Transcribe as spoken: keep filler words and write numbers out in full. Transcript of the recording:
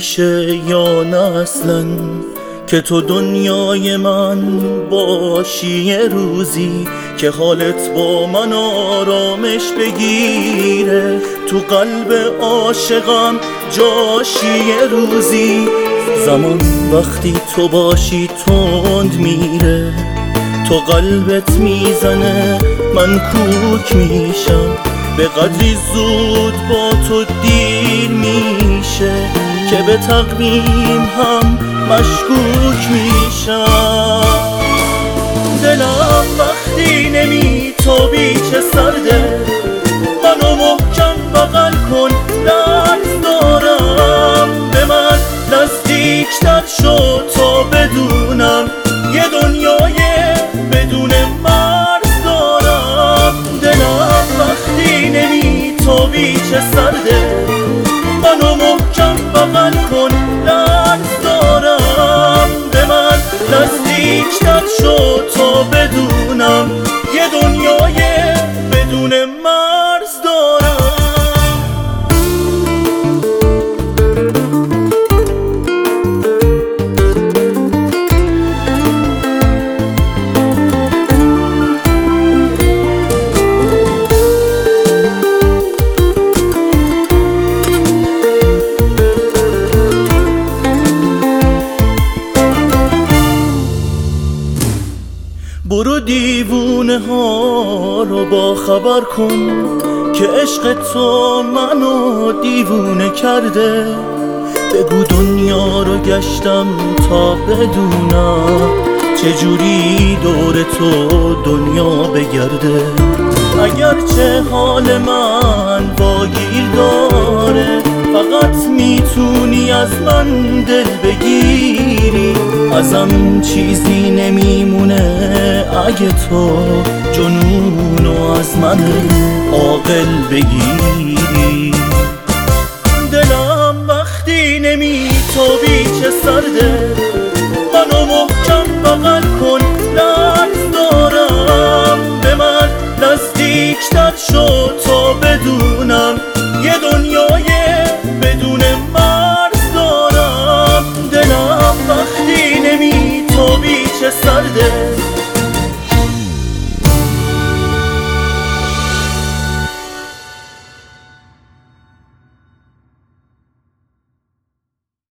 میشه یا نه اصلا که تو دنیای من باشی یه روزی که حالت با من آرامش بگیره، تو قلب عاشقم جاشی یه روزی. زمان وقتی تو باشی تند میره، تو قلبت میزنه من کوک میشم، به قدری زود با تو دیر میشه که به تقویم هم مشکوک میشم. دلم وقتی نمیتابی چه سرده، منو محکم بغل کن لرز دارم، به من نزدیکتر شو تا بدونم یه دنیای بدون مرز دارم. دلم وقتی نمیتابی چه سرده، منو محکم بغل کن لرز دارم، به من نزدیکتر شو تا بدونم یه دنیای بدون مرز دارم. برو دیوونه ها رو با خبر کن که عشق تو منو دیوونه کرده، بگو دنیا رو گشتم تا بدونم چجوری دور تو دنیا بگرده. اگرچه حال من واگیر داره، فقط میتونی از من دل بگیری، ازم چیزی نمیمونه اگه تو جنونو از من عاقل بگیری. دلم وقتی نمیتابی چه سرده، منو محکم بغل کن لرز دارم، به من نزدیکتر شو تا بدونم یه دنیای بدون مرز دارم. دلم وقتی نمیتابی چه سرده،